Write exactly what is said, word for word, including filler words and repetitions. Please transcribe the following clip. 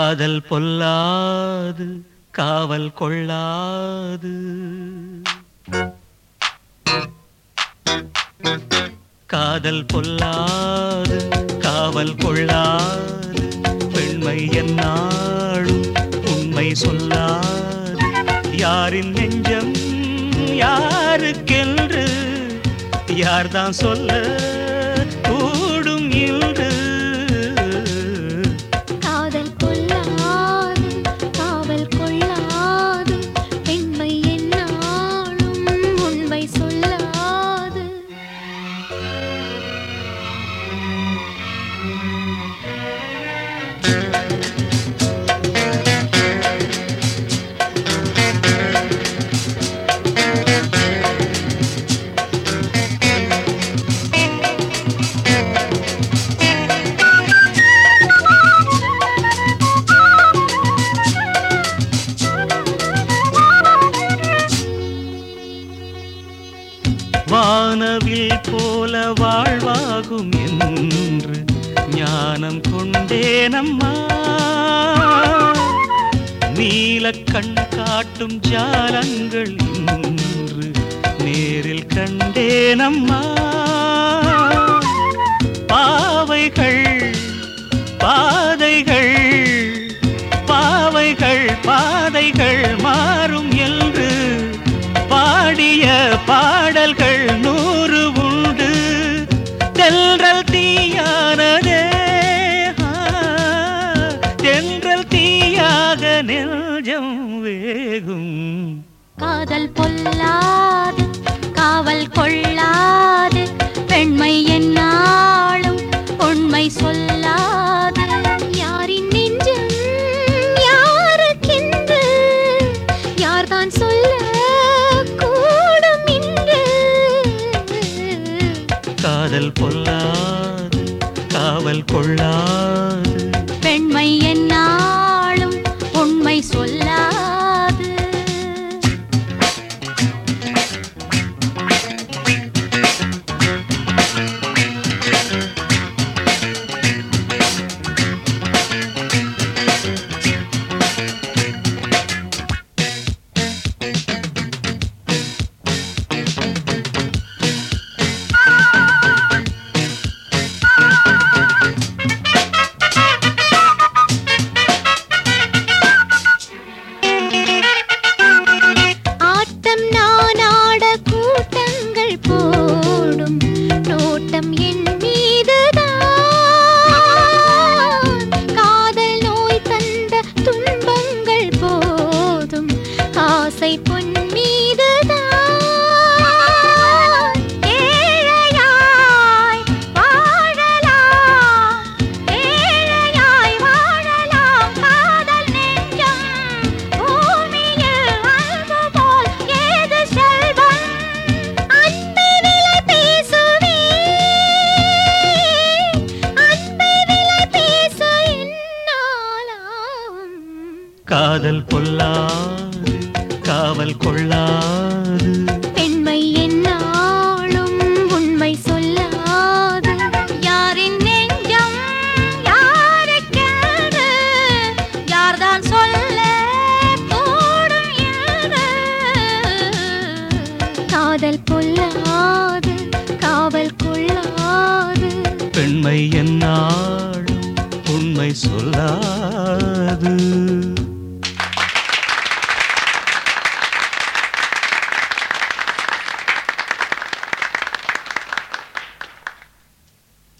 காதல் பொல்லாது காவல் கொள்ளாது. காதல் பொல்லாது காவல் கொள்ளாது. பெண்மை என்னாலும் உண்மை சொல்லாது. யாரின் நெஞ்சம் யாருக்கென்று யார்தான் சொல்ல கூடும் என்று. காதல் கொள்ளாது காவல் கொள்ளாது. பெண்மை என்னாலும் உண்மை சொல்லாது. வானவில் போல வாழ்வாகும் என்று ஞானம் கொண்டேனம்மா. நீலக் கண் காட்டும் ஜாலங்கள் இன்று நேரில் கண்டேனம்மா. பாவைகள் பாதைகள் பாவைகள் பாதைகள் மாறும் என்று பாடிய பாடல்கள் நூறு உண்டு. தென்றல் தீயானதே தென்றல் தீயாக நெஞ்சம் வேகும். காதல் பொல்லாது காவல் கொள்ளாது. பெண்மை என்னாலும் உண்மை சொல்லாது. யாரின் நெஞ்சம் யாருக்கென்று யார்தான் சொல்ல கூடும் என்று. காதல் பொல்லாது காவல் கொள்ளாது. பெண்மை என்னாலும் உண்மை சொல்லாது. ஆசை பொன் மீதுதான் ஏழையாய் வாழலாம். ஏழையாய் வாழலாம். காதல் நெஞ்சம் பூமியில் அன்பு போல் ஏது செல்வம். அன்பை விலை பேசுவேன். அன்பை விலை பேச என்னாலும். காதல் பொல்லாது காவல் கொள்ளாது. பெண்மை என்னாலும் உண்மை சொல்லாது. யாரின் நெஞ்சம் யாருக்கென்று யார்தான் சொல்ல கூடும் என்று. காதல் பொல்லாது காவல் கொள்ளாது. பெண்மை என்னாலும் உண்மை சொல்லாது.